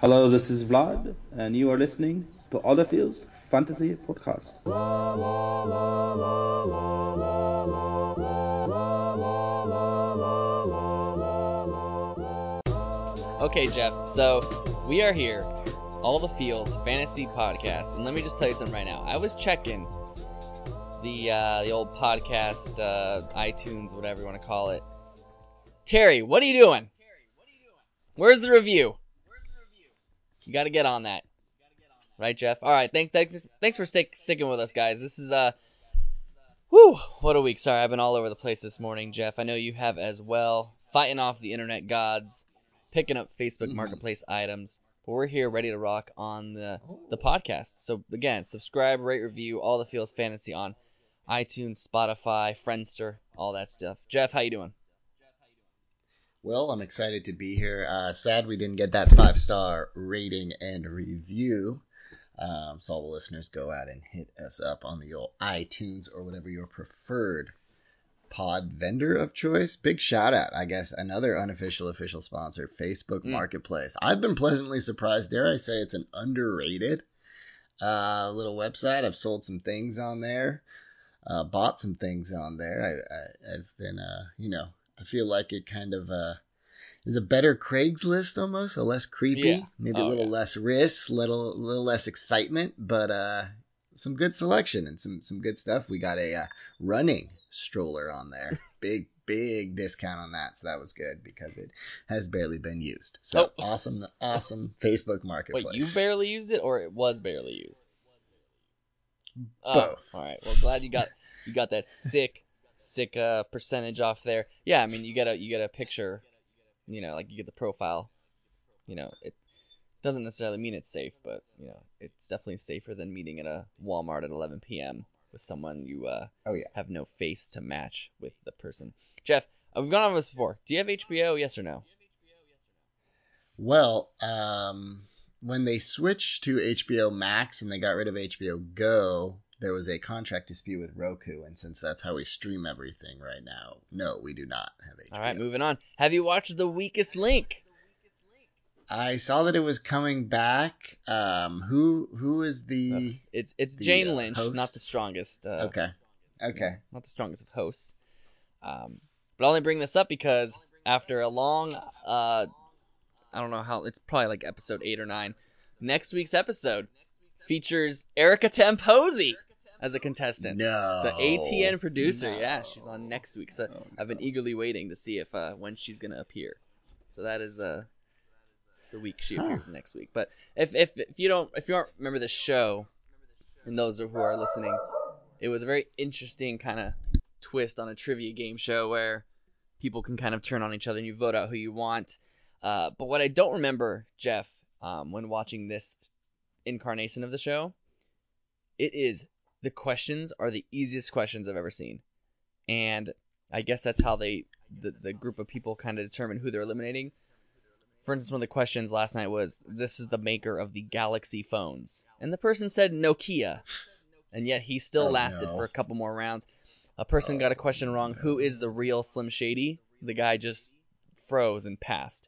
Hello, this is Vlad, and you are listening to Olive's Fantasy Podcast. Okay, Jeff, so we are here, All the Feels Fantasy Podcast, and let me just tell you something right now. I was checking the old podcast, iTunes, whatever you want to call it. Terry, what are you doing? Where's the review? You got to get on that. Right, Jeff? All right, thanks for sticking with us, guys. This is, what a week. Sorry, I've been all over the place this morning, Jeff. I know you have as well. Fighting off the internet gods, picking up Facebook Marketplace items. But we're here ready to rock on the podcast. So, again, subscribe, rate, review, All the Feels Fantasy on iTunes, Spotify, Friendster, all that stuff. Jeff, how you doing? Well, I'm excited to be here. Sad we didn't get that 5-star rating and review. So all the listeners go out and hit us up on the old iTunes or whatever your preferred pod vendor of choice. Big shout out, I guess, another unofficial official sponsor, Facebook Marketplace. I've been pleasantly surprised. Dare I say it's an underrated little website. I've sold some things on there, bought some things on there. I've been, I feel like it kind of is a better Craigslist almost, a less creepy, maybe a little less risk, little less excitement, but some good selection and some good stuff. We got a running stroller on there, big discount on that, so that was good because it has barely been used. So awesome Facebook Marketplace. Wait, you barely used it, or it was barely used? Both. All right. Well, glad you got that sick percentage off there. Yeah, I mean, you get a picture, like you get the profile. It doesn't necessarily mean it's safe, but it's definitely safer than meeting at a Walmart at 11 p.m. with someone you have no face to match with the person. Jeff, we've gone over this before. Do you have HBO? Yes or no? Well, when they switched to HBO Max and they got rid of HBO Go, there was a contract dispute with Roku, and since that's how we stream everything right now, no, we do not have HBO. All right, moving on. Have you watched The Weakest Link? I saw that it was coming back. Who is the? It's Jane Lynch, host? not the strongest. Okay. Not the strongest of hosts. But I only bring this up because after a long, I don't know how, it's probably like episode 8 or 9. Next week's episode features Erica Tamposi as a contestant. No. The ATN producer. No. Yeah, she's on next week. So I've been eagerly waiting to see if when she's gonna appear. So that is the week she appears next week. But if you don't remember the show, and those who are listening, it was a very interesting kind of twist on a trivia game show where people can kind of turn on each other and you vote out who you want. But what I don't remember, Jeff, when watching this incarnation of the show, the questions are the easiest questions I've ever seen. And I guess that's how the group of people kind of determine who they're eliminating. For instance, one of the questions last night was, this is the maker of the Galaxy phones. And the person said Nokia. And yet he still lasted for a couple more rounds. A person got a question wrong. Who is the real Slim Shady? The guy just froze and passed.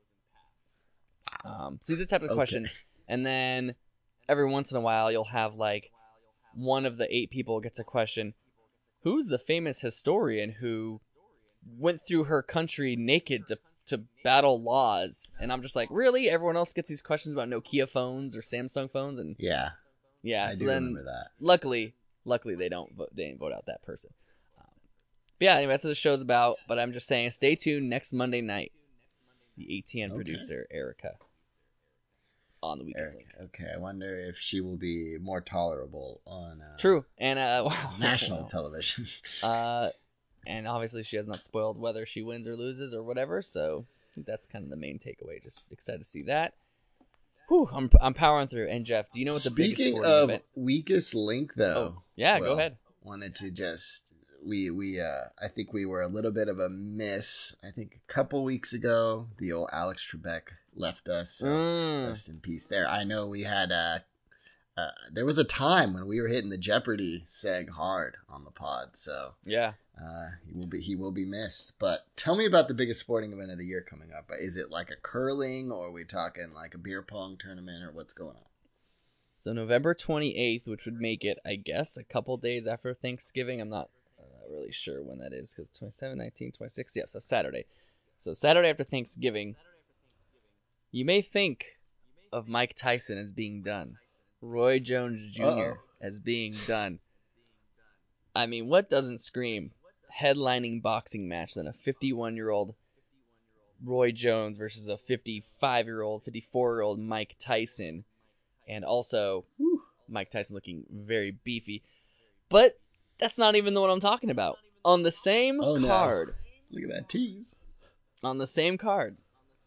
So these are the type of questions. And then every once in a while, you'll have like one of the 8 people gets a question. Who's the famous historian who went through her country naked to battle laws? And I'm just like, really? Everyone else gets these questions about Nokia phones or Samsung phones? And yeah, I do remember that. Luckily they didn't vote out that person. But yeah, anyway, that's what the show's about. But I'm just saying, stay tuned next Monday night. The ATN producer Erica on The Weakest Link. Okay, I wonder if she will be more tolerable on True, and national television. And obviously she has not spoiled whether she wins or loses or whatever, so I think that's kind of the main takeaway. Just excited to see that. Whew, I'm powering through. And Jeff, do you know what the biggest Speaking sporting of event? Weakest Link, though. Go ahead. Wanted to just I think we were a little bit of a miss. I think a couple weeks ago, the old Alex Trebek left us. So rest in peace there. I know we had there was a time when we were hitting the Jeopardy seg hard on the pod, so Yeah. he will be missed. But tell me about the biggest sporting event of the year coming up. Is it like a curling, or are we talking like a beer pong tournament, or what's going on? So November 28th, which would make it, I guess, a couple days after Thanksgiving. I'm not really sure when that is, because 27, 19, 26, yeah, so Saturday. So Saturday after Thanksgiving, you may think of Mike Tyson as being done. Roy Jones Jr. Uh-oh. as being done. I mean, what doesn't scream headlining boxing match than a 51-year-old Roy Jones versus a 55-year-old, 54-year-old Mike Tyson? And also, Mike Tyson looking very beefy. But that's not even the one I'm talking about. On the same card. No. Look at that tease. On the same card.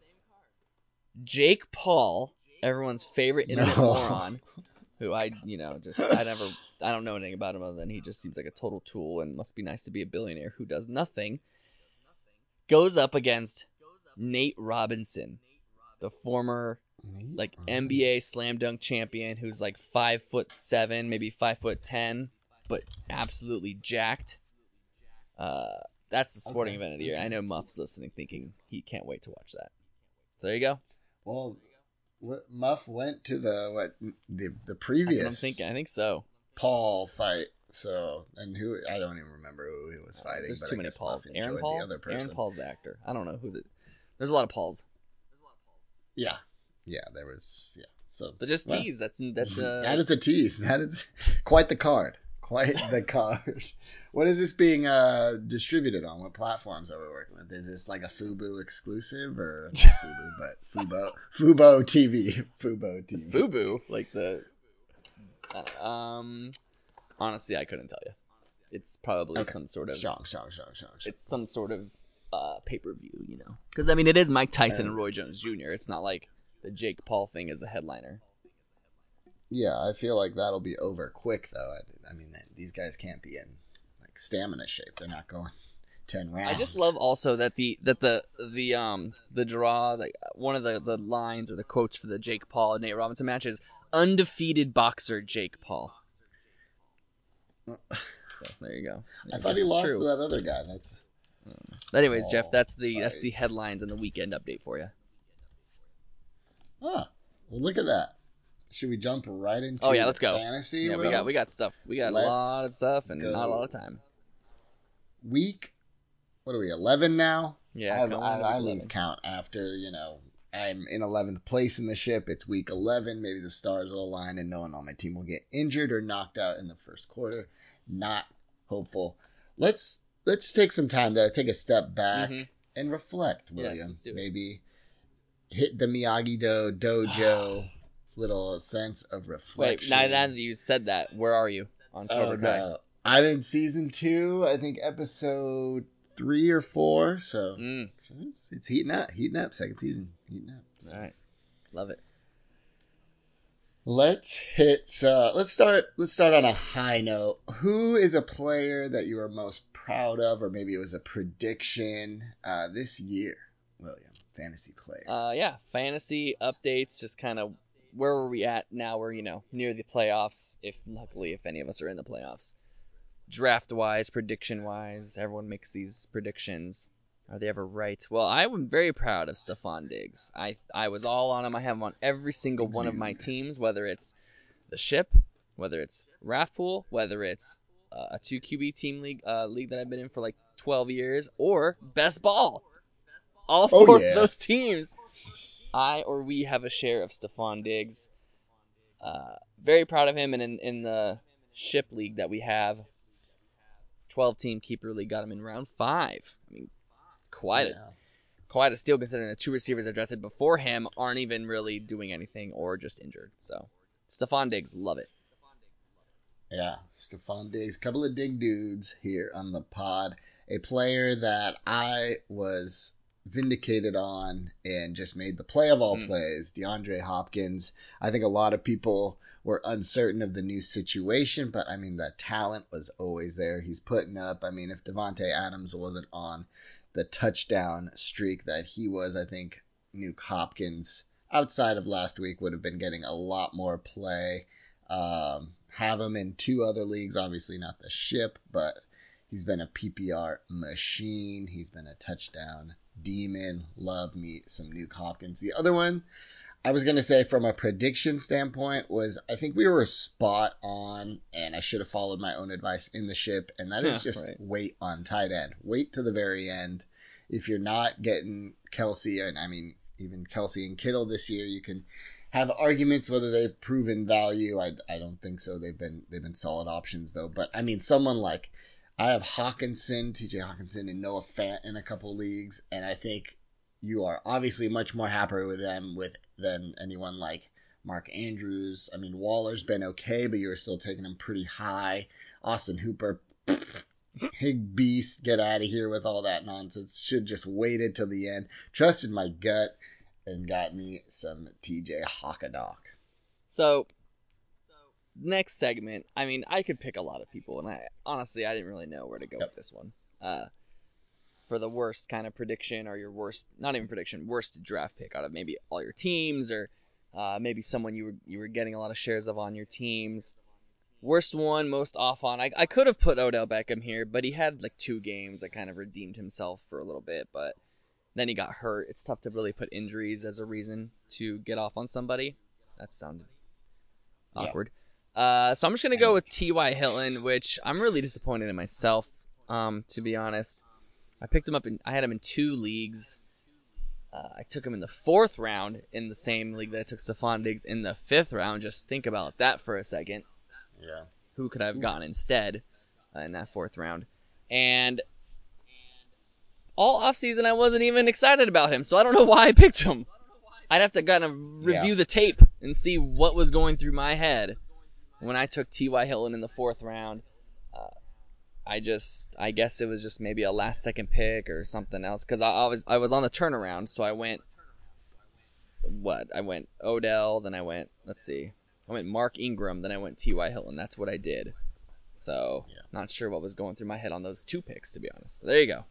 Jake Paul, everyone's favorite internet moron, who I don't know anything about him other than he just seems like a total tool and must be nice to be a billionaire who does nothing, goes up against Nate Robinson, the former NBA slam dunk champion who's like 5'7", maybe 5'10", but absolutely jacked. That's the sporting event of the year. I know Muff's listening, thinking he can't wait to watch that. So there you go. Well, Muff went to the previous. That's what I'm thinking. I think so. Paul fight. So, and who, I don't even remember who he was fighting. There's but too I many guess Pauls. Muff Aaron enjoyed Paul. The other person. Aaron Paul's the actor. I don't know who. There's a lot of Pauls. Yeah, there was. Yeah, so. But just tease. That's that is a tease. That is quite the card. Quite the card. What is this being distributed on? What platforms are we working with? Is this like a Fubo exclusive or not Fubo, but Fubo TV? Fubo TV. Fubo, like the. Honestly, I couldn't tell you. It's probably some sort of strong. It's some sort of pay-per-view, you know. Because I mean, it is Mike Tyson and Roy Jones Jr. It's not like the Jake Paul thing is the headliner. Yeah, I feel like that'll be over quick, though. I mean, these guys can't be in like stamina shape. They're not going 10 rounds. I just love also that the draw, like one of the lines or the quotes for the Jake Paul and Nate Robinson match is undefeated boxer Jake Paul. So, there you go. I thought he lost to that other guy. Anyways, Jeff, that's the headlines and the weekend update for you. Well, look at that. Should we jump right into let's go. Fantasy? Yeah, we got stuff. We got a lot of stuff and not a lot of time. Week, what are we, 11 now? Yeah, I lose count after, I'm in 11th place in the ship. It's week 11. Maybe the stars will align and no one on my team will get injured or knocked out in the first quarter. Not hopeful. Let's take some time to take a step back and reflect, William. Yes, let's do it. Maybe hit the Miyagi-Do dojo. Little sense of reflection. Wait, now that you said that, where are you on Cobra Kai? No. I'm in season 2, I think episode 3 or 4, so it's heating up, second season, heating up. So. All right, love it. Let's start on a high note. Who is a player that you are most proud of, or maybe it was a prediction this year, William? Fantasy player. Yeah, fantasy updates, just kind of where were we at now? We're, near the playoffs, if any of us are in the playoffs. Draft-wise, prediction-wise, everyone makes these predictions. Are they ever right? Well, I'm very proud of Stephon Diggs. I was all on him. I have him on every single one of my teams, whether it's the ship, whether it's Raft Pool, whether it's a 2 QB team league that I've been in for like 12 years, or Best Ball. All four of those teams, we have a share of Stephon Diggs. Very proud of him, and in the ship league that we have, 12-team keeper league, got him in round 5. I mean, quite a steal considering the 2 receivers I drafted before him aren't even really doing anything or just injured. So, Stephon Diggs, love it. Yeah, Stephon Diggs, couple of dig dudes here on the pod. A player that I was vindicated on and just made the play of all plays, DeAndre Hopkins. I think a lot of people were uncertain of the new situation, but I mean, the talent was always there. He's putting up, I mean, if Devontae Adams wasn't on the touchdown streak that he was, I think Nuke Hopkins, outside of last week, would have been getting a lot more play. Have him in 2 other leagues, obviously not the ship, but he's been a PPR machine. He's been a touchdown demon. Love me some Nuke Hopkins. The other one I was going to say from a prediction standpoint was I think we were spot on, and I should have followed my own advice in the ship, and that is just wait on tight end. Wait to the very end. If you're not getting Kelsey, and I mean even Kelsey and Kittle this year, you can have arguments whether they've proven value. I don't think so. They've been solid options though. But I mean someone like I have Hawkinson, TJ Hawkinson, and Noah Fant in a couple leagues, and I think you are obviously much more happier with them than anyone like Mark Andrews. I mean, Waller's been okay, but you're still taking him pretty high. Austin Hooper, big beast, get out of here with all that nonsense. Should just waited till the end. Trusted my gut and got me some TJ Hawkadock. So, next segment, I mean, I could pick a lot of people, and I didn't really know where to go with this one. For the worst kind of prediction, or your worst, not even prediction, worst draft pick out of maybe all your teams, or maybe someone you were getting a lot of shares of on your teams. Worst one, most off on. I could have put Odell Beckham here, but he had like 2 games that kind of redeemed himself for a little bit, but then he got hurt. It's tough to really put injuries as a reason to get off on somebody. That sounded awkward. So I'm just going to go with T.Y. Hilton, which I'm really disappointed in myself, to be honest. I picked him up, I had him in 2 leagues. I took him in the 4th round in the same league that I took Stephon Diggs in the 5th round. Just think about that for a second. Yeah. Who could I have gotten instead in that 4th round? And all offseason I wasn't even excited about him, so I don't know why I picked him. I'd have to kind of review the tape and see what was going through my head when I took T.Y. Hilton in the 4th round. I guess it was just maybe a last-second pick or something else, because I was on the turnaround, so I went Odell, then I went Mark Ingram, then I went T.Y. Hilton. That's what I did. So, not sure what was going through my head on those 2 picks, to be honest. So there you go.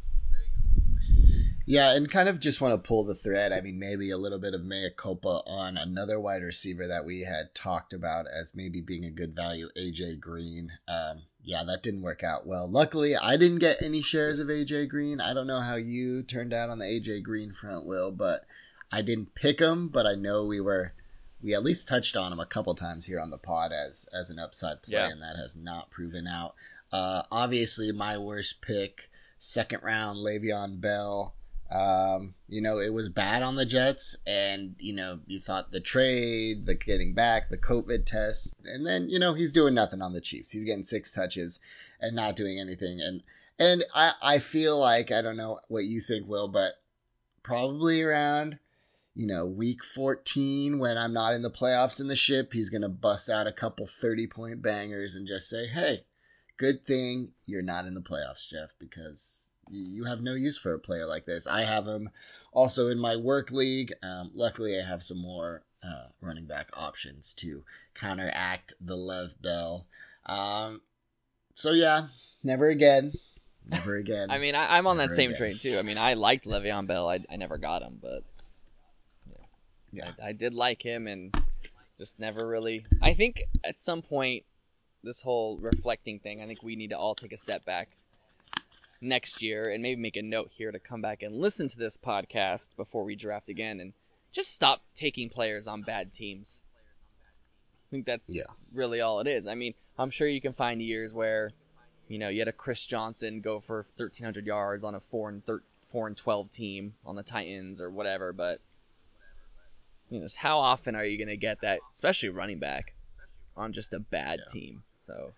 Yeah, and kind of just want to pull the thread. I mean, maybe a little bit of mea culpa on another wide receiver that we had talked about as maybe being a good value, AJ Green. Yeah, that didn't work out well. Luckily, I didn't get any shares of AJ Green. I don't know how you turned out on the AJ Green front, Will, but I didn't pick him. But I know we at least touched on him a couple times here on the pod as an upside play, and that has not proven out. Obviously, my worst pick, 2nd round, Le'Veon Bell. It was bad on the Jets, and, you thought the trade, the getting back, the COVID test, and then, he's doing nothing on the Chiefs. He's getting 6 touches and not doing anything. And I feel like, I don't know what you think, Will, but probably around, week 14, when I'm not in the playoffs in the ship, he's going to bust out a couple 30-point bangers and just say, hey, good thing you're not in the playoffs, Jeff, because you have no use for a player like this. I have him also in my work league. Luckily, I have some more running back options to counteract the Lev Bell. So, yeah, never again. Never again. I mean, I'm on that same train, too. I mean, I liked Le'Veon Bell. I never got him, but I did like him and just never really... I think at some point, this whole reflecting thing, I think we need to all take a step back next year and maybe make a note here to come back and listen to this podcast before we draft again and just stop taking players on bad teams. I think that's really all it is. I mean, I'm sure you can find years where, you had a Chris Johnson go for 1,300 yards on a 4-12 team on the Titans or whatever, but how often are you going to get that, especially running back, on just a bad team? So,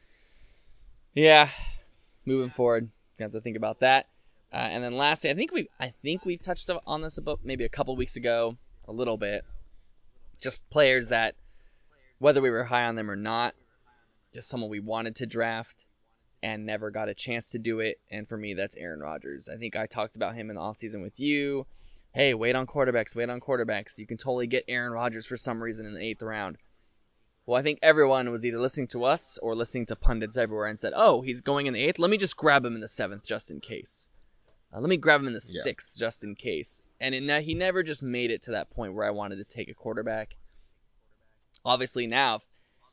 moving forward, you have to think about that. And then lastly, I think we touched on this about maybe a couple weeks ago, a little bit. Just players that, whether we were high on them or not, just someone we wanted to draft and never got a chance to do it. And for me, that's Aaron Rodgers. I think I talked about him in the offseason with you. Hey, wait on quarterbacks. You can totally get Aaron Rodgers for some reason in the 8th round. Well, I think everyone was either listening to us or listening to pundits everywhere and said, oh, he's going in the 8th. Let me just grab him in the 7th just in case. Let me grab him in the 6th just in case. And he never just made it to that point where I wanted to take a quarterback. Obviously now,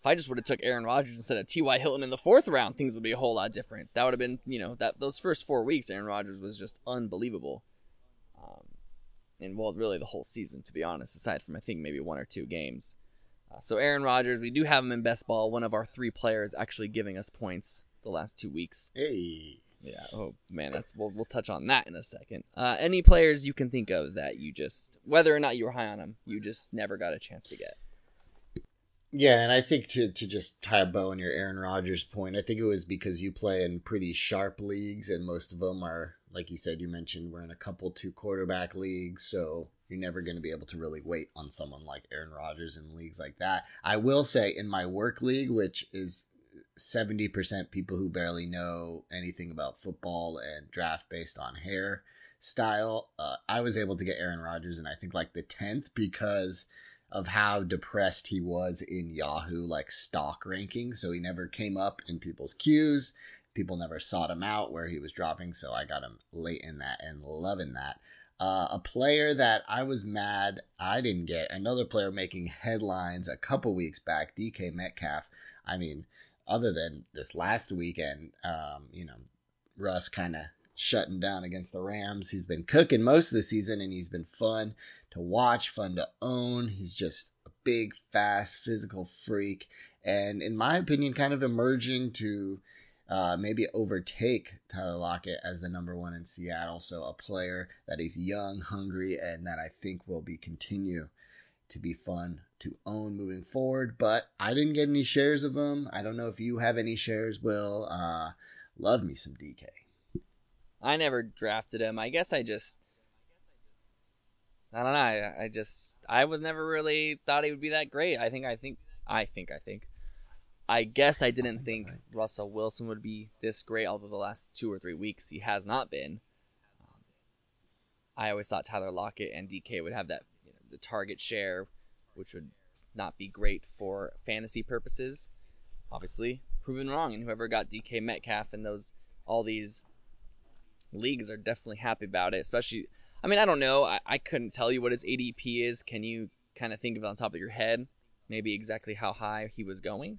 if I just would have took Aaron Rodgers instead of T.Y. Hilton in the 4th round, things would be a whole lot different. That would have been, that those first 4 weeks, Aaron Rodgers was just unbelievable. And, well, really the whole season, to be honest, aside from, I think, maybe 1 or 2 games. So Aaron Rodgers, we do have him in best ball, one of our 3 players actually giving us points the last 2 weeks. Hey. Yeah, oh man, we'll touch on that in a second. Any players you can think of that you just, whether or not you were high on them, you just never got a chance to get? Yeah, and I think to just tie a bow on your Aaron Rodgers point, I think it was because you play in pretty sharp leagues, and most of them are, like you said, you mentioned, we're in a couple 2-quarterback leagues, so you're never going to be able to really wait on someone like Aaron Rodgers in leagues like that. I will say in my work league, which is 70% people who barely know anything about football and draft based on hair style, I was able to get Aaron Rodgers in I think like the 10th because of how depressed he was in Yahoo like stock rankings. So he never came up in people's queues. People never sought him out where he was dropping. So I got him late in that and loving that. A player that I was mad I didn't get, another player making headlines a couple weeks back, DK Metcalf. I mean, other than this last weekend, Russ kind of shutting down against the Rams. He's been cooking most of the season, and he's been fun to watch, fun to own. He's just a big, fast, physical freak, and in my opinion, kind of emerging to maybe overtake Tyler Lockett as the number 1 in Seattle. So a player that is young, hungry, and that I think will continue to be fun to own moving forward. But I didn't get any shares of him. I don't know if you have any shares, Will. Love me some DK. I never drafted him. I guess I don't know. I was never really thought he would be that great. I guess I didn't think Russell Wilson would be this great, although the last 2 or 3 weeks he has not been. I always thought Tyler Lockett and DK would have that, the target share, which would not be great for fantasy purposes. Obviously, proven wrong, and whoever got DK Metcalf in all these leagues are definitely happy about it. Especially, I mean, I don't know. I couldn't tell you what his ADP is. Can you kind of think of it on top of your head? Maybe exactly how high he was going?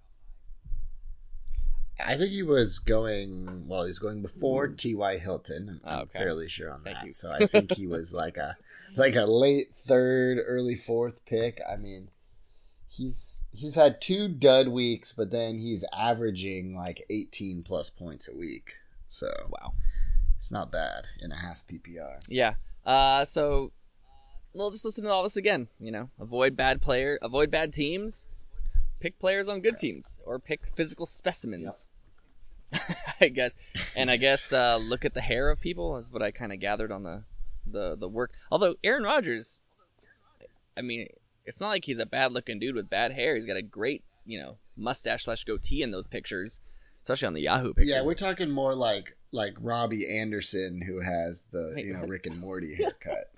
I think he was going before T.Y. Hilton. I'm fairly sure on that. So I think he was like a late 3rd, early 4th pick. I mean, he's had 2 dud weeks, but then he's averaging like 18 plus points a week. So wow, it's not bad in a half PPR. Yeah. So we'll just listen to all this again. Avoid bad teams. Pick players on good teams, or pick physical specimens. Yep. I guess look at the hair of people is what I kind of gathered on the work. Although Aaron Rodgers, I mean, it's not like he's a bad looking dude with bad hair. He's got a great mustache / goatee in those pictures, especially on the Yahoo pictures. Yeah, we're talking more like Robbie Anderson, who has the Rick and Morty haircut.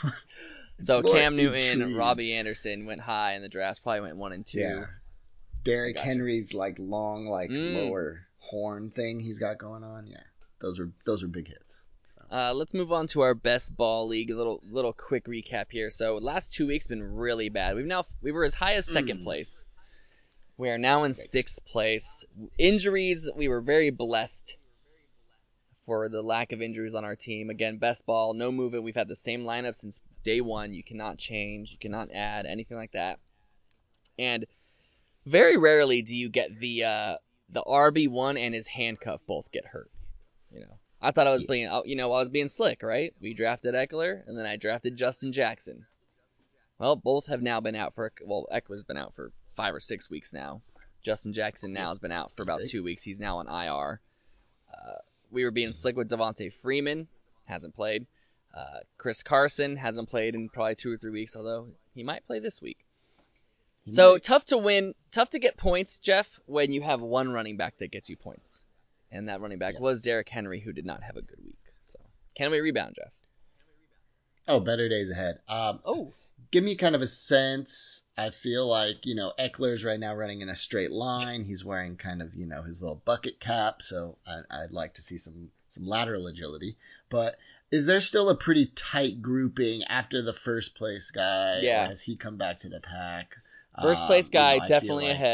So Cam Newton, Robbie Anderson went high in the draft. Probably went 1 and 2. Yeah. Derrick Henry's long lower horn thing he's got going on. Yeah, those are big hits. So. Let's move on to our best ball league. A little quick recap here. So last 2 weeks been really bad. We were as high as 2nd place. We are now in 6th place. Injuries, we were very blessed for the lack of injuries on our team. Again, best ball, no movement. We've had the same lineup since day 1. You cannot change, you cannot add anything like that. And very rarely do you get the RB1 and his handcuff both get hurt. I thought I was being slick, right? We drafted Eckler, and then I drafted Justin Jackson. Well, both have now been out Eckler's been out for 5 or 6 weeks now. Justin Jackson now has been out for about 2 weeks. He's now on IR. We were being slick with Devontae Freeman, hasn't played. Chris Carson hasn't played in probably 2 or 3 weeks, although he might play this week. So tough to win, tough to get points, Jeff, when you have one running back that gets you points. And that running back was Derrick Henry, who did not have a good week. So can we rebound, Jeff? Oh, better days ahead. Give me kind of a sense. I feel like, Eckler's right now running in a straight line. He's wearing kind of, his little bucket cap. So I'd like to see some lateral agility. But is there still a pretty tight grouping after the first place guy? Yeah. Or has he come back to the pack? First place guy, definitely ahead.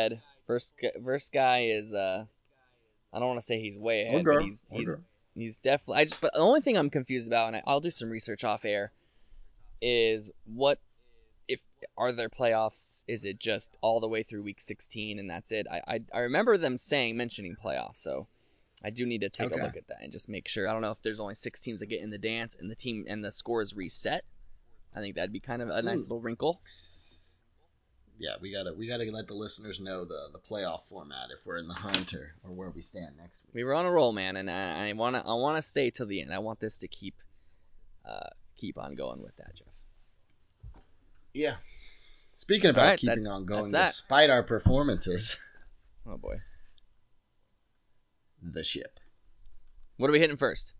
First guy is I don't want to say he's way ahead, but he's definitely. But the only thing I'm confused about, and I'll do some research off air, is what if are there playoffs? Is it just all the way through week 16 and that's it? I remember them mentioning playoffs, so I do need to take a look at that and just make sure. I don't know if there's only 6 teams that get in the dance and the score is reset. I think that'd be kind of a nice little wrinkle. Yeah, we gotta let the listeners know the playoff format if we're in the hunt or where we stand next week. We were on a roll, man, and I wanna stay till the end. I want this to keep on going with that, Jeff. Yeah. Speaking about keeping on going despite our performances. Oh boy. The ship. What are we hitting first?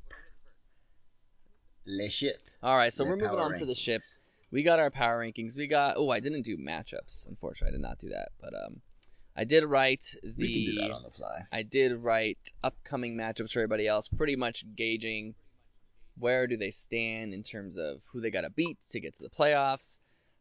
Le ship. All right, so we're moving on to the ship. We got our power rankings. I didn't do matchups. Unfortunately, I did not do that. But I did write We can do that on the fly. I did write upcoming matchups for everybody else, pretty much gauging where do they stand in terms of who they got to beat to get to the playoffs.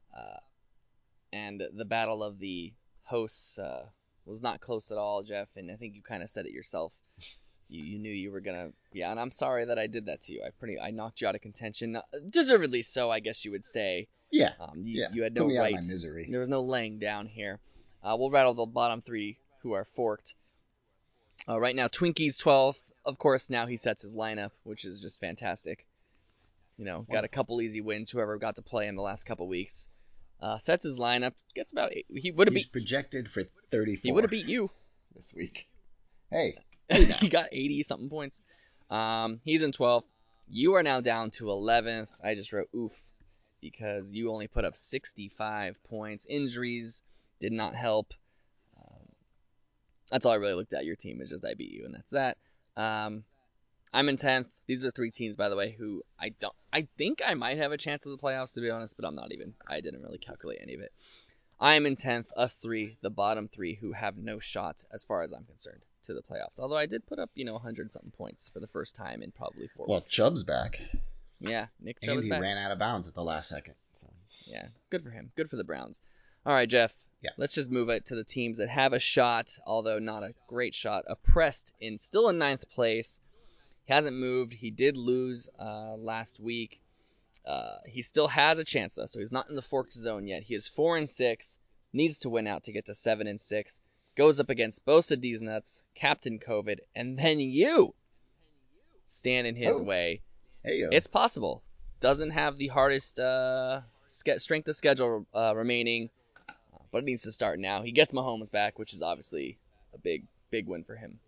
And the battle of the hosts was not close at all, Jeff. And I think you kind of said it yourself. You knew you were gonna, and I'm sorry that I did that to you. I knocked you out of contention, deservedly so, I guess you would say. Yeah. You had no rights. Out of my misery. There was no laying down here. We'll rattle the bottom 3 who are forked. Right now, Twinkie's 12th. Of course, now he sets his lineup, which is just fantastic. Got a couple easy wins. Whoever got to play in the last couple weeks. Sets his lineup. Gets about 8. He's projected for 34. He would have beat you this week. Hey. He got 80-something points. He's in 12th. You are now down to 11th. I just wrote oof because you only put up 65 points. Injuries did not help. That's all I really looked at. Your team is just I beat you, and that's that. I'm in 10th. These are 3 teams, by the way, who I think I might have a chance of the playoffs, to be honest, but I'm not even. I didn't really calculate any of it. I am in 10th. Us 3, the bottom 3, who have no shot as far as I'm concerned to the playoffs. Although I did put up, 100-something points for the first time in probably 4 weeks. Well, Chubb's back. Yeah, Nick Chubb is back. And he ran out of bounds at the last second. So. Yeah, good for him. Good for the Browns. All right, Jeff. Yeah. Let's just move it to the teams that have a shot, although not a great shot. Oppressed still in 9th place. He hasn't moved. He did lose last week. He still has a chance, though, so he's not in the forked zone yet. He is 4-6, needs to win out to get to 7-6. Goes up against Bosa D's Nuts, Captain COVID, and then you stand in his way. Hey-yo. It's possible. Doesn't have the hardest strength of schedule remaining, but it needs to start now. He gets Mahomes back, which is obviously a big win for him.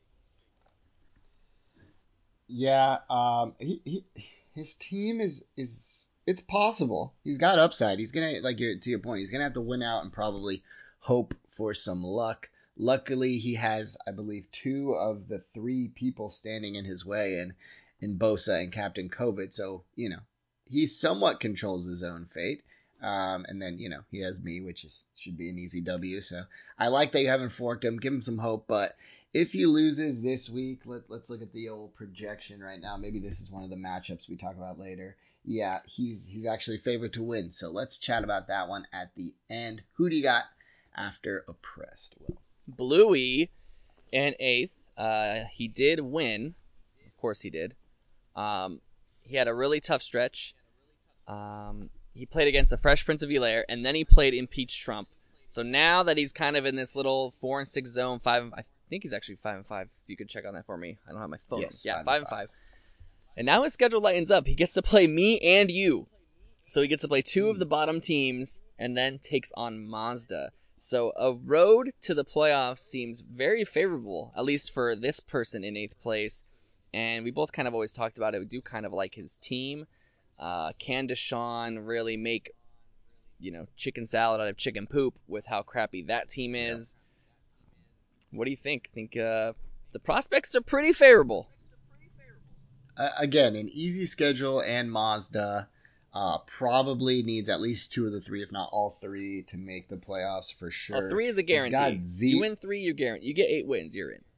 Yeah, his team is it's possible. He's got upside. He's gonna to your point. He's gonna have to win out and probably hope for some luck. Luckily, he has, I believe, 2 of the 3 people standing in his way, in Bosa and Captain COVID. So he somewhat controls his own fate. And then he has me, which should be an easy W. So I like that you haven't forked him. Give him some hope, but. If he loses this week, let's look at the old projection right now. Maybe this is one of the matchups we talk about later. Yeah, he's actually favored to win. So let's chat about that one at the end. Who do you got after Oppressed, Will? Bluey in 8th. He did win. Of course he did. He had a really tough stretch. He played against the Fresh Prince of Bel-Air, and then he played Impeach Trump. So now that he's kind of in this little 4-6 zone, I think he's actually 5-5. If you could check on that for me. I don't have my phone. Yes, yeah, 5-5. And now his schedule lightens up. He gets to play me and you. So he gets to play 2 of the bottom teams and then takes on Mazda. So a road to the playoffs seems very favorable, at least for this person in 8th place. And we both kind of always talked about it. We do kind of like his team. Can Deshaun really make, chicken salad out of chicken poop with how crappy that team is? Yeah. What do you think? Think the prospects are pretty favorable. Again, an easy schedule, and Mazda probably needs at least 2 of the 3, if not all 3, to make the playoffs for sure. 3 is a guarantee. You win 3, you're guaranteed. You get 8 wins, you're in.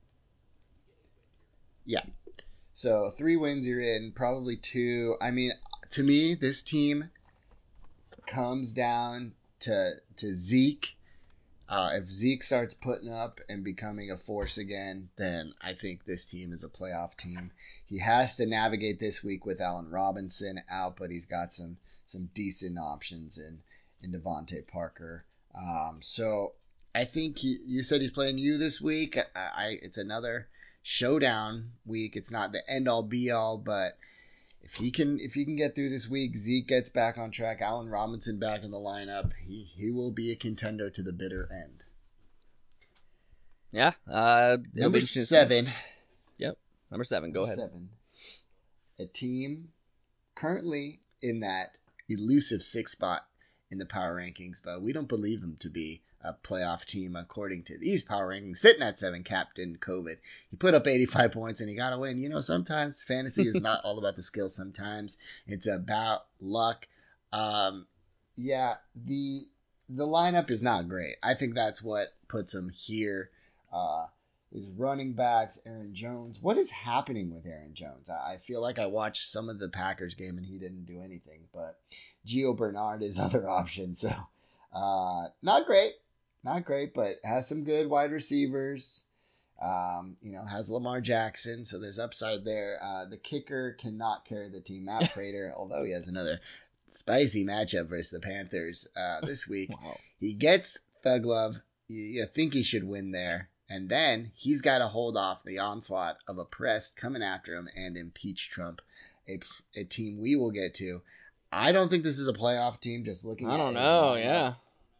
Yeah. So 3 wins, you're in. Probably 2. I mean, to me, this team comes down to Zeke. If Zeke starts putting up and becoming a force again, then I think this team is a playoff team. He has to navigate this week with Allen Robinson out, but he's got some decent options in Devontae Parker. So I think you said he's playing you this week. It's another showdown week. It's not the end all be all, but if he can get through this week, Zeke gets back on track, Allen Robinson back in the lineup, he will be a contender to the bitter end. Yeah. Number 7. Yep. Number 7. Go ahead. 7. A team currently in that elusive 6th spot in the power rankings, but we don't believe them to be a playoff team according to these power rankings. Sitting at 7, Captain COVID. He put up 85 points and he got a win. You know, sometimes fantasy is not all about the skill. Sometimes it's about luck. Yeah, the lineup is not great. I think that's what puts him here. His running backs, Aaron Jones. What is happening with Aaron Jones? I feel like I watched some of the Packers game and he didn't do anything, but Gio Bernard is other option. So not great, but has some good wide receivers. Has Lamar Jackson, so there's upside there. The kicker cannot carry the team, Matt Prater, although he has another spicy matchup versus the Panthers this week. Wow. He gets Thug Love. You think he should win there. And then he's got to hold off the onslaught of Oppressed coming after him and Impeach Trump, a team we will get to. I don't think this is a playoff team, just looking at it. I don't know, yeah.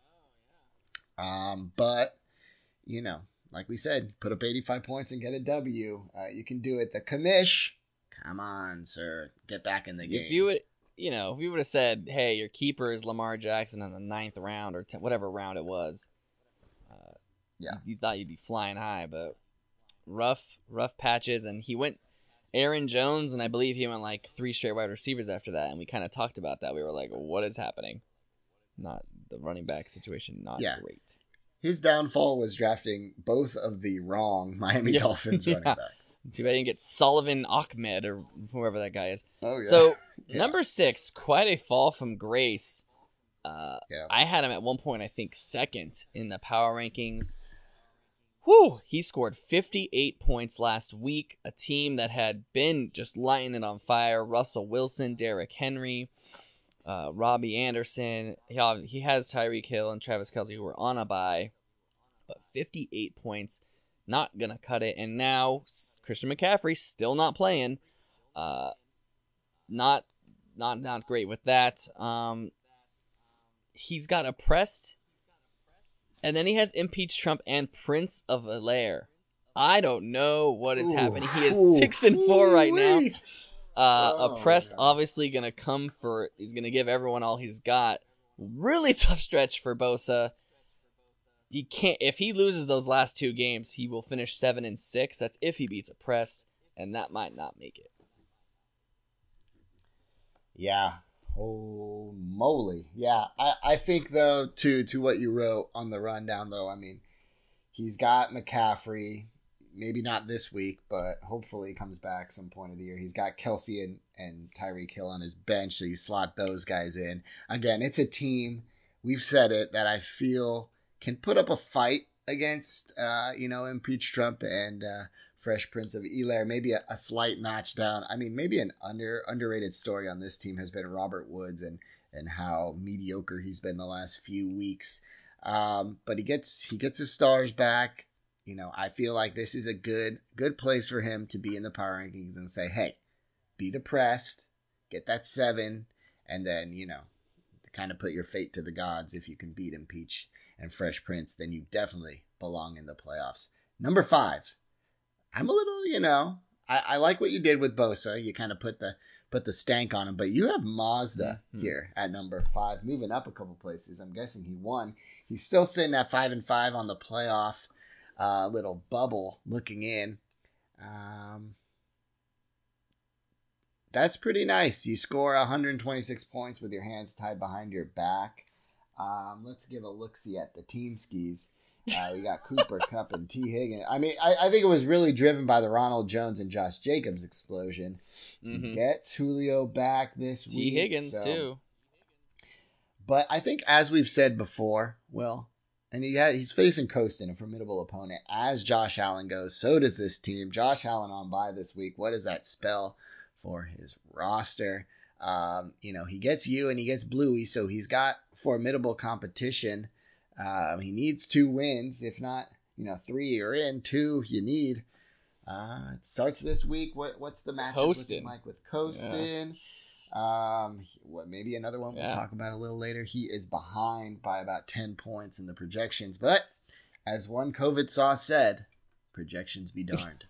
But, like we said, put up 85 points and get a W. You can do it. The commish, come on, sir. Get back in the game. If you would have said, hey, your keeper is Lamar Jackson in the 9th round or whatever round it was, you thought you'd be flying high, but rough patches. And he went Aaron Jones, and I believe he went like 3 straight wide receivers after that, and we kind of talked about that. We were like, what is happening? Not the running back situation, not great. His downfall was drafting both of the wrong Miami Dolphins running backs. Too bad you didn't get Sullivan Ahmed or whoever that guy is. Oh, yeah. So, number 6, quite a fall from grace. I had him at one point, I think, 2nd in the power rankings. Whew, he scored 58 points last week. A team that had been just lighting it on fire. Russell Wilson, Derrick Henry, Robbie Anderson. He has Tyreek Hill and Travis Kelce who were on a bye. But 58 points, not going to cut it. And now Christian McCaffrey still not playing. Not great with that. He's got Oppressed. And then he has Impeach Trump and Prince of Bel-Air. I don't know what is happening. He is 6-4 right now. Oppressed obviously going to come for... He's going to give everyone all he's got. Really tough stretch for Bosa. He can't... If he loses those last 2 games, he will finish 7-6. That's if he beats Oppressed. And that might not make it. Yeah. Oh, moly. Yeah, I think, though, to what you wrote on the rundown, though, I mean, he's got McCaffrey, maybe not this week, but hopefully he comes back some point of the year. He's got Kelce and Tyreek Hill on his bench, so you slot those guys in. Again, it's a team, we've said it, that I feel can put up a fight against, Impeach Trump and Fresh Prince of Bel-Air, maybe a slight notch down. I mean, maybe an underrated story on this team has been Robert Woods and how mediocre he's been the last few weeks. But he gets his stars back. I feel like this is a good place for him to be in the power rankings and say, hey, be depressed, get that 7, and then, kind of put your fate to the gods. If you can beat Impeach and Fresh Prince, then you definitely belong in the playoffs. Number 5. I'm a little, I like what you did with Bosa. You kind of put the stank on him, but you have Mazda here at number 5, moving up a couple places. I'm guessing he won. He's still sitting at 5-5 on the playoff little bubble looking in. That's pretty nice. You score 126 points with your hands tied behind your back. Let's give a look-see at the team skis. We got Cooper, Kupp, and T. Higgins. I mean, I think it was really driven by the Ronald Jones and Josh Jacobs explosion. He gets Julio back this week. T. Higgins, too. But I think, as we've said before, Will, And he's facing Kostin, a formidable opponent. As Josh Allen goes, so does this team. Josh Allen on bye this week. What does that spell for his roster? He gets you and he gets Bluey, so he's got formidable competition. He needs 2 wins. If not, 3 you're in, 2 you need. It starts this week. What's the matchup looking like with Kostin? Maybe another one we'll talk about a little later. He is behind by about 10 points in the projections, but as one COVID saw said, projections be darned.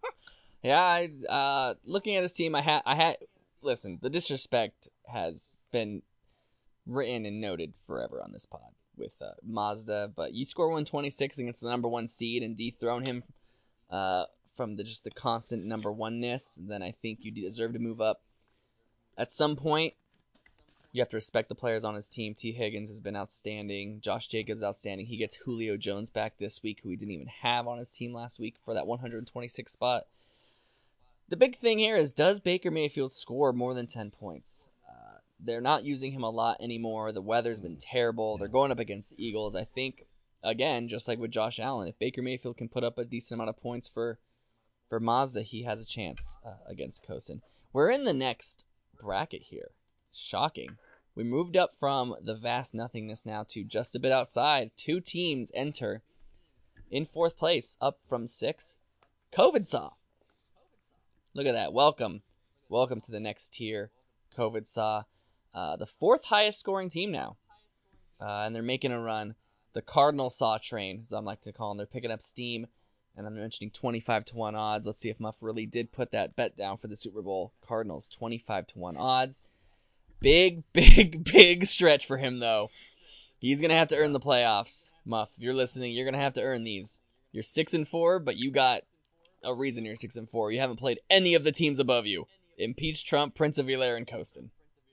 Looking at his team, I had listen, the disrespect has been written and noted forever on this pod with Mazda, but you score 126 against the number 1 seed and dethrone him from the constant number 1-ness, then I think you deserve to move up. At some point, you have to respect the players on his team. T. Higgins has been outstanding. Josh Jacobs outstanding. He gets Julio Jones back this week, who he didn't even have on his team last week for that 126 spot. The big thing here is, does Baker Mayfield score more than 10 points? They're not using him a lot anymore. The weather's been terrible. They're going up against the Eagles. I think, again, just like with Josh Allen, if Baker Mayfield can put up a decent amount of points for Mazda, he has a chance against Kostin. We're in the next bracket here. Shocking. We moved up from the vast nothingness now to just a bit outside. 2 teams enter in 4th place, up from 6. COVID Saw. Look at that. Welcome to the next tier. COVID Saw, the 4th highest scoring team now, and they're making a run. The Cardinal Saw train, as I like to call them, they're picking up steam. And I'm mentioning 25-1 odds. Let's see if Muff really did put that bet down for the Super Bowl. Cardinals, 25-1 odds. Big stretch for him, though. He's going to have to earn the playoffs. Muff, if you're listening, you're going to have to earn these. You're 6-4, but you got a reason you're 6-4. You haven't played any of the teams above you. Impeach Trump, Prince of Hilaire, and Kostin.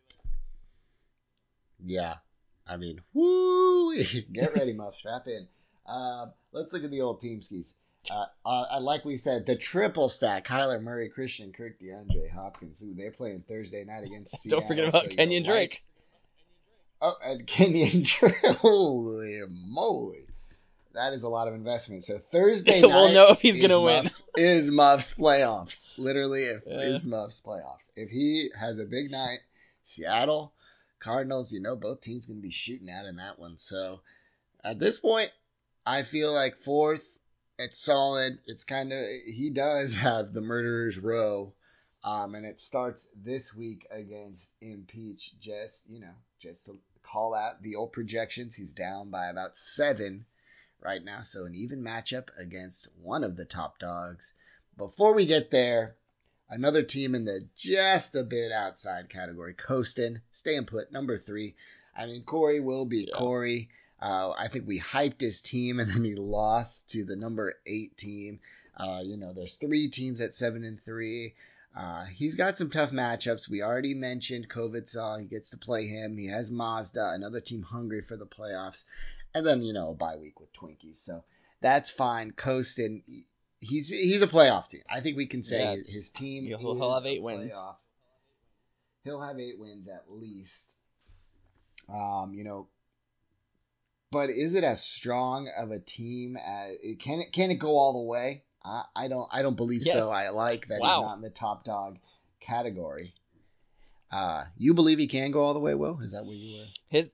Yeah. I mean, woo! Get ready, Muff. Strap in. Let's look at the old team skis. Like we said, the triple stack: Kyler Murray, Christian Kirk, DeAndre Hopkins. Ooh, they're playing Thursday night against Seattle. Don't forget about Kenyon Drake. Oh, and Kenyon Drake. Holy moly. That is a lot of investment. So Thursday night, we'll know if he's going to win. Is Muff's playoffs. Literally, is Muff's playoffs. If he has a big night, Seattle, Cardinals, both teams going to be shooting out in that one. So at this point, I feel like 4th, it's solid. It's he does have the murderer's row. And it starts this week against Impeach. Just to call out the old projections, he's down by about 7 right now. So an even matchup against one of the top dogs. Before we get there, another team in the just a bit outside category, Kostin, staying put, number 3. I mean, Corey will be Corey. I think we hyped his team, and then he lost to the number 8 team. There's 3 teams at 7-3. He's got some tough matchups. We already mentioned COVID Saw. He gets to play him. He has Mazda, another team hungry for the playoffs. And then, a bye week with Twinkies. So that's fine. Kostin, he's a playoff team. I think we can say his team he'll have 8 wins. He'll have 8 wins at least. But is it as strong of a team as can it go all the way? I don't believe so. I like that he's not in the top dog category. You believe he can go all the way, Will? Is that what you were? His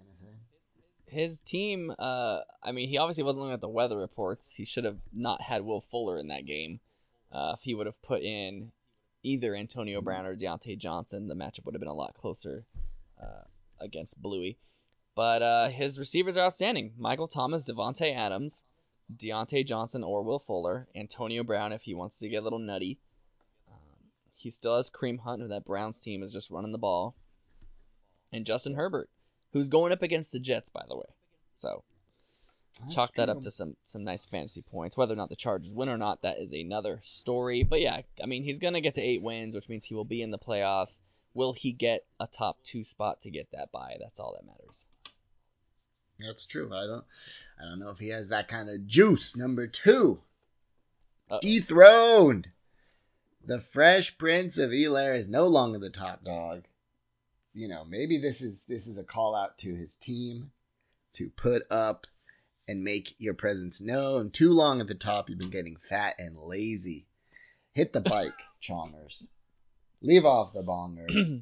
team. He obviously wasn't looking at the weather reports. He should have not had Will Fuller in that game. If he would have put in either Antonio Brown or Deontay Johnson, the matchup would have been a lot closer against Bluey. But his receivers are outstanding. Michael Thomas, Devontae Adams, Deontay Johnson or Will Fuller, Antonio Brown if he wants to get a little nutty. He still has Kareem Hunt, who that Browns team is just running the ball. And Justin Herbert, who's going up against the Jets, by the way. So chalk that up to some nice fantasy points. Whether or not the Chargers win or not, that is another story. But yeah, he's going to get to 8 wins, which means he will be in the playoffs. Will he get a top 2 spot to get that bye? That's all that matters. That's true. I don't know if he has that kind of juice. Number 2. Dethroned. The Fresh Prince of Hilaire is no longer the top dog. Maybe this is a call out to his team to put up and make your presence known. Too long at the top, you've been getting fat and lazy. Hit the bike, Chalmers. Leave off the bongers.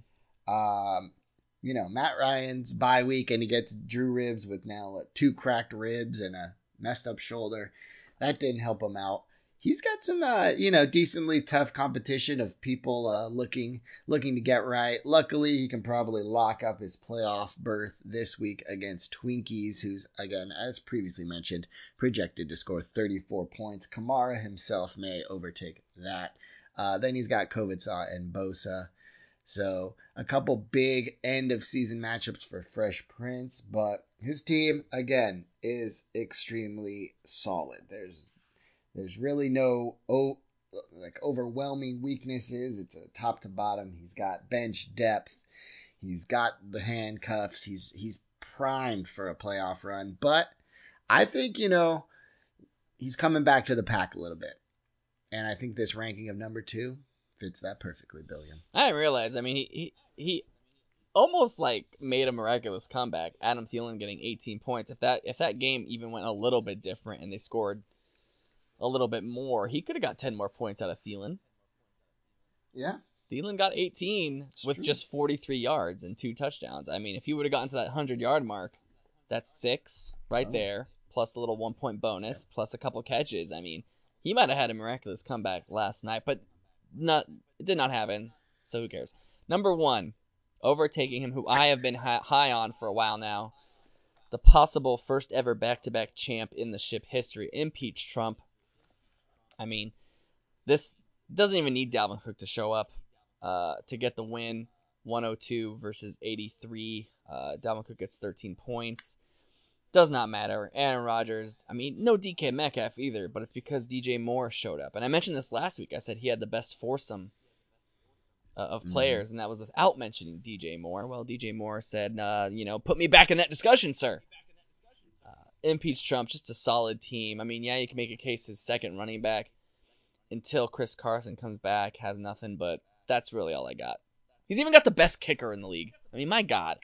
Matt Ryan's bye week, and he gets Drew Ribs with now 2 cracked ribs and a messed up shoulder. That didn't help him out. He's got some, decently tough competition of people looking to get right. Luckily, he can probably lock up his playoff berth this week against Twinkies, who's, again, as previously mentioned, projected to score 34 points. Kamara himself may overtake that. Then he's got Kovac and Bosa. So a couple big end-of-season matchups for Fresh Prince, but his team, again, is extremely solid. There's really no overwhelming weaknesses. It's a top to bottom. He's got bench depth. He's got the handcuffs. He's primed for a playoff run. But I think, he's coming back to the pack a little bit. And I think this ranking of number 2 fits that perfectly, Billiam. I didn't realize. I mean, he almost made a miraculous comeback. Adam Thielen getting 18 points. If that game even went a little bit different and they scored a little bit more, he could have got 10 more points out of Thielen. Yeah. Thielen got 18 with just 43 yards and 2 touchdowns. I mean, if he would have gotten to that 100-yard mark, that's 6 right there, plus a little 1-point bonus, plus a couple catches. I mean, he might have had a miraculous comeback last night, but it did not happen, so who cares? Number 1, overtaking him, who I have been high on for a while now, the possible first ever back-to-back champ in the ship history, Impeach Trump. I mean, this doesn't even need Dalvin Cook to show up to get the win. 102 versus 83. Dalvin Cook gets 13 points. Does not matter. Aaron Rodgers, I mean, no DK Metcalf either, but it's because DJ Moore showed up. And I mentioned this last week. I said he had the best foursome of players, and that was without mentioning DJ Moore. Well, DJ Moore said, put me back in that discussion, sir. Impeach Trump, just a solid team. I mean, yeah, you can make a case his second running back until Chris Carson comes back, has nothing, but that's really all I got. He's even got the best kicker in the league. I mean, my God.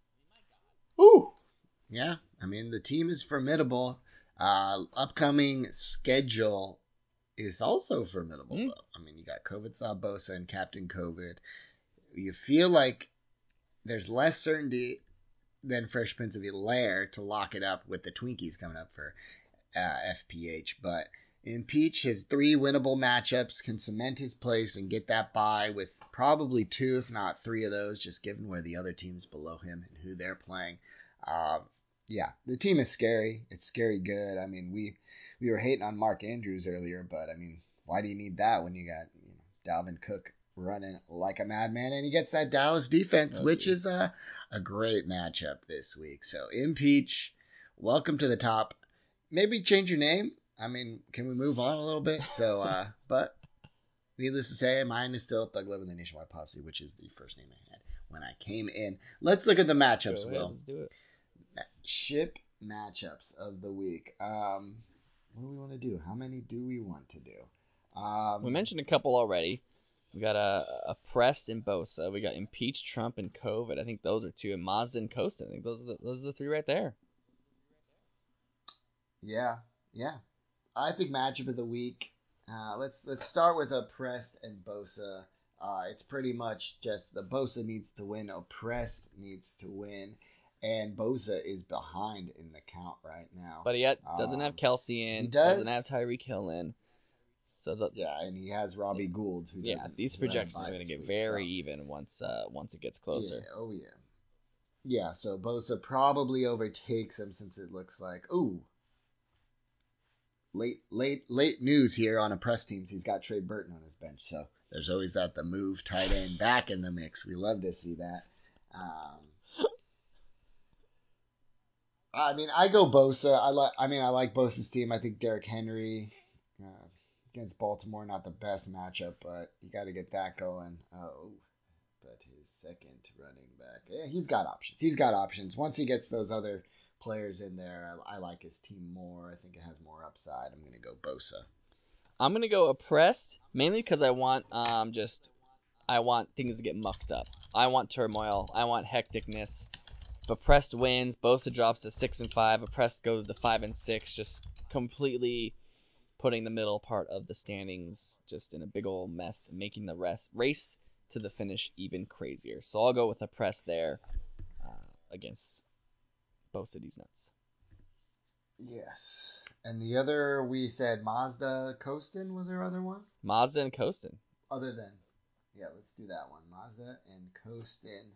Ooh. Yeah, I mean, the team is formidable. Upcoming schedule is also formidable, though. I mean, you got Kovac, Bosa, and Captain COVID. You feel like there's less certainty than Fresh Prince of Bel-Air to lock it up with the Twinkies coming up for FPH. But Impeach has 3 winnable matchups, can cement his place and get that bye with probably 2, if not 3 of those, just given where the other teams below him and who they're playing. Yeah, the team is scary. It's scary good. I mean, we were hating on Mark Andrews earlier, but I mean, why do you need that when you got Dalvin Cook running like a madman, and he gets that Dallas defense, which is a great matchup this week. So Impeach, welcome to the top. Maybe change your name. I mean, can we move on a little bit? So, but needless to say, mine is still Thug Love and the Nationwide Posse, which is the first name I had when I came in. Let's look at the matchups, Go ahead, Will. let's do it. Ship matchups of the week. What do we want to do? How many do we want to do? We mentioned a couple already. We got a Prest and Bosa. We got Impeach, Trump, and COVID. I think those are 2. And Mazda and Costa. I think those are the 3 right there. Yeah. I think matchup of the week. Let's start with Prest and Bosa. It's pretty much just the Bosa needs to win. Prest needs to win. And Bosa is behind in the count right now. But he doesn't have Kelsey in. He doesn't have Tyreek Hill in. So and he has Robbie Gould. These projections are going to get very even once it gets closer. Yeah, so Bosa probably overtakes him since it looks like, late news here on a press teams. He's got Trey Burton on his bench, so there's always the move tight end back in the mix. We love to see that. I mean, I go Bosa. I like Bosa's team. I think Derrick Henry against Baltimore, not the best matchup, but you got to get that going. But his second running back, he's got options. Once he gets those other players in there, I like his team more. I think it has more upside. I'm going to go Bosa. I'm going to go Prest, mainly because I want things to get mucked up. I want turmoil. I want hecticness. Prest wins, Bosa drops to 6-5, Prest goes to 5-6, just completely putting the middle part of the standings just in a big old mess, and making the race to the finish even crazier. So I'll go with a Prest there against Bosa D's Nuts. Yes. And the other, we said Mazda Kostin was our other one? Mazda and Kostin. Other than, yeah, let's do that one. Mazda and Kostin.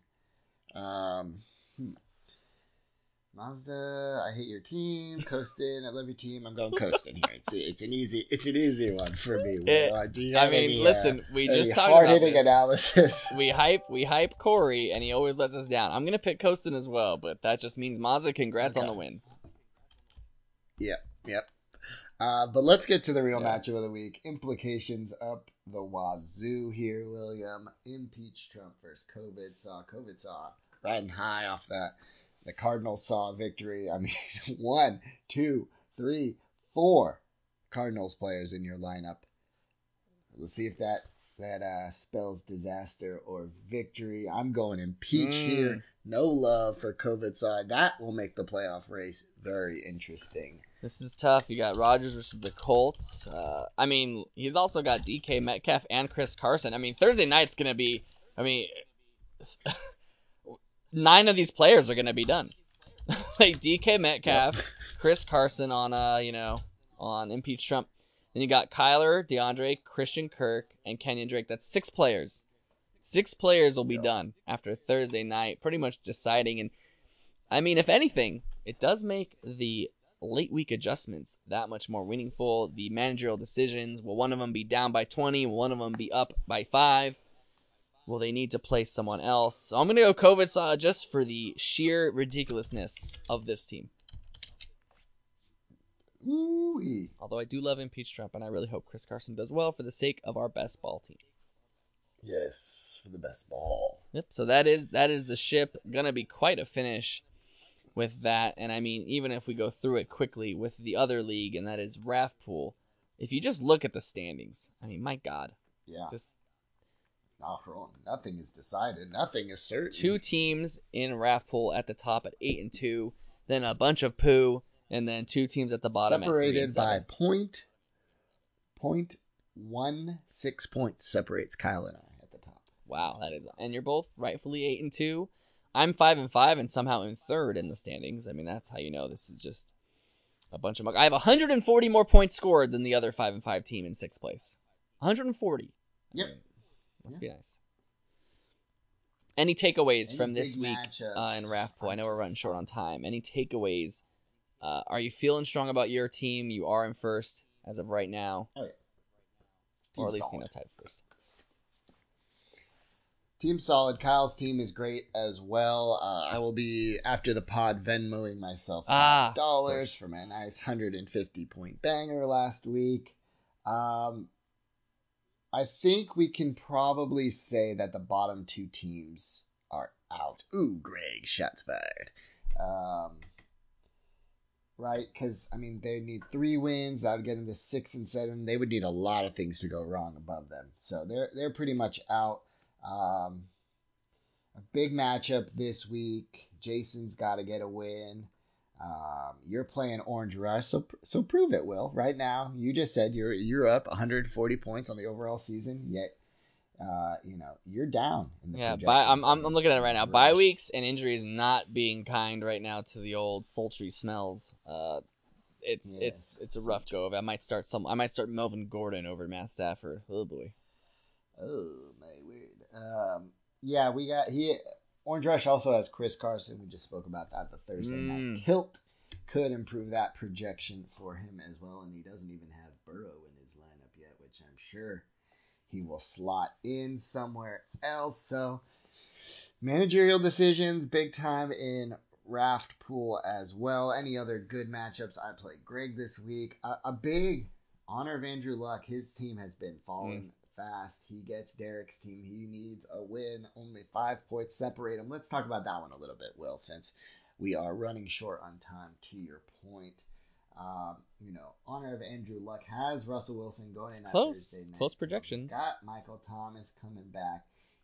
Mazda, I hate your team. Kostin, I love your team. I'm going Kostin here. It's an easy one for me. Will. Listen, we just talked about this. Analysis. We hype Corey, and he always lets us down. I'm gonna pick Kostin as well, but that just means Mazda. Congrats on the win. Yep. But let's get to the real matchup of the week. Implications up the wazoo here, William. Impeach Trump versus COVID saw riding high off that. The Cardinals saw a victory. I mean, 1, 2, 3, 4 Cardinals players in your lineup. We'll see if that spells disaster or victory. I'm going impeach here. No love for COVID side. That will make the playoff race very interesting. This is tough. You got Rodgers versus the Colts. He's also got DK Metcalf and Chris Carson. I mean, Thursday night's going to be, 9 of these players are going to be done. Like DK Metcalf, Chris Carson on Impeach Trump. Then you got Kyler, DeAndre, Christian Kirk, and Kenyon Drake. That's 6 players. 6 players will be done after Thursday night, pretty much deciding. And I mean, if anything, it does make the late week adjustments that much more meaningful. The managerial decisions, will one of them be down by 20? Will one of them be up by 5? Will they need to play someone else? So I'm going to go COVID just for the sheer ridiculousness of this team. Ooh-wee. Although I do love Impeach Trump, and I really hope Chris Carson does well for the sake of our best ball team. Yes, for the best ball. Yep, so that is the ship. Going to be quite a finish with that. And I mean, even if we go through it quickly with the other league, and that is Raft Pool, if you just look at the standings, I mean, my God. Yeah. Just not wrong. Nothing is decided. Nothing is certain. 2 teams in Raft Pool at the top at 8-2, then a bunch of poo, and then 2 teams at the bottom separated at 3-7. by 0.16 points separates Kyle and I at the top. Wow, that is, and you're both rightfully 8-2. I'm 5-5 and somehow in third in the standings. I mean, that's how you know this is just a bunch of muck. I have 140 more points scored than the other 5-5 team in 6th place. 140. Yep. Must be nice. Any takeaways from this week in Raft Pool? I know we're running short on time. Any takeaways? Are you feeling strong about your team? You are in first as of right now. Oh, yeah. Or at least tied first. Team solid. Kyle's team is great as well. I will be, after the pod, Venmoing myself $5 for my nice 150-point banger last week. I think we can probably say that the bottom 2 teams are out. Ooh, Greg, shots fired. Right? Because, I mean, they need 3 wins. That would get them to 6-7. They would need a lot of things to go wrong above them. So they're pretty much out. A big matchup this week. Jason's got to get a win. You're playing Orange Rush, so prove it, Will. Right now, you just said you're up 140 points on the overall season, yet you're down in the projections. I'm looking at it right now. Bye weeks and injuries not being kind right now to the old sultry smells. It's a rough go. I might start Melvin Gordon over Matt Stafford. Oh boy. Oh my word. Orange Rush also has Chris Carson. We just spoke about that. The Thursday night tilt could improve that projection for him as well. And he doesn't even have Burrow in his lineup yet, which I'm sure he will slot in somewhere else. So managerial decisions, big time in Raft Pool as well. Any other good matchups? I played Greg this week. A big honor of Andrew Luck. His team has been falling fast. He gets Derek's team. He needs a win. Only 5 points separate him. Let's talk about that one a little bit, Will, since we are running short on time, to your point. Honor of Andrew Luck has Russell Wilson going in that Thursday night. Close projections. He's got Michael Thomas coming back.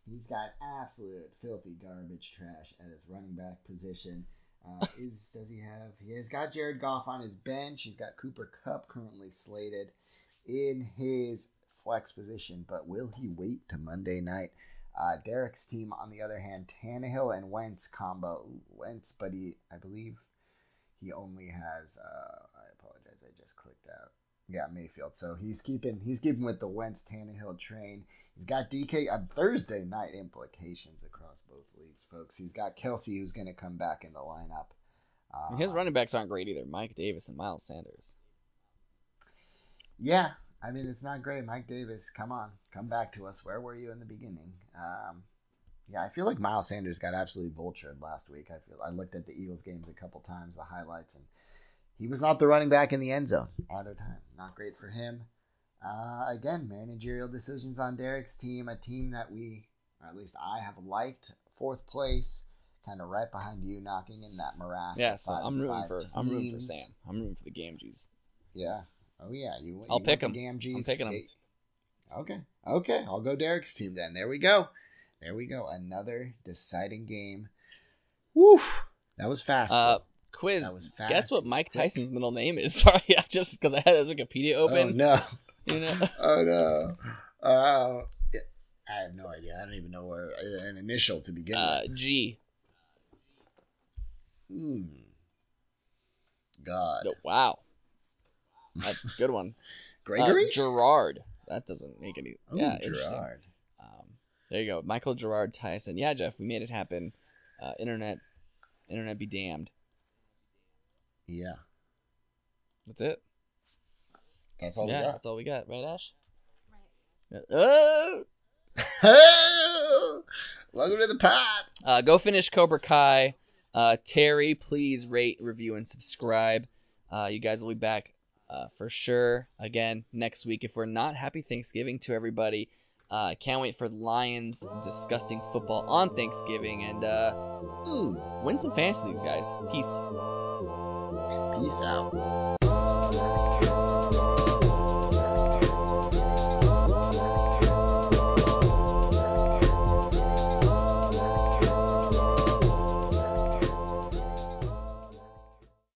He's got absolute filthy garbage trash at his running back position. Does he have? He has got Jared Goff on his bench. He's got Cooper Kupp currently slated in his flex position, but will he wait to Monday night? Derek's team, on the other hand, Tannehill and Wentz combo. Wentz, but I believe he only has. I apologize, I just clicked out. Yeah, Mayfield. So he's keeping with the Wentz Tannehill train. He's got DK Thursday night implications across both leagues, folks. He's got Kelsey, who's going to come back in the lineup. His running backs aren't great either. Mike Davis and Miles Sanders. Yeah, I mean, it's not great. Mike Davis, come on. Come back to us. Where were you in the beginning? Yeah, I feel like Miles Sanders got absolutely vultured last week. I looked at the Eagles games a couple times, the highlights, and he was not the running back in the end zone either time. Not great for him. Again, managerial decisions on Derek's team, a team that or at least I have liked, fourth place, kind of right behind you, knocking in that morass. Yeah, so I'm rooting for Sam. I'm rooting for the Gamgees. Yeah. Oh yeah, I'll pick him. Gamgees. I'm picking him. Okay. I'll go Derek's team then. There we go. Another deciding game. Woo! That was fast. Quiz. That was fast. Guess what Mike Tyson's middle name is? Sorry, just because I had his Wikipedia open. Oh no. You know? Oh no. I have no idea. I don't even know where an initial to begin with. G. God. No, wow. That's a good one. Gregory? Gerard. That doesn't make any. Oh, yeah, Gerard. There you go. Michael Gerard Tyson. Yeah, Jeff, we made it happen. Internet be damned. Yeah. That's it. That's all we got. That's all we got, right, Ash? Right. Oh! Welcome to the pod. Go finish Cobra Kai. Terry, please rate, review, and subscribe. You guys will be back for sure again next week. If we're not, happy Thanksgiving to everybody. Can't wait for Lions disgusting football on Thanksgiving and win some fantasy leagues, guys. Peace. Peace out.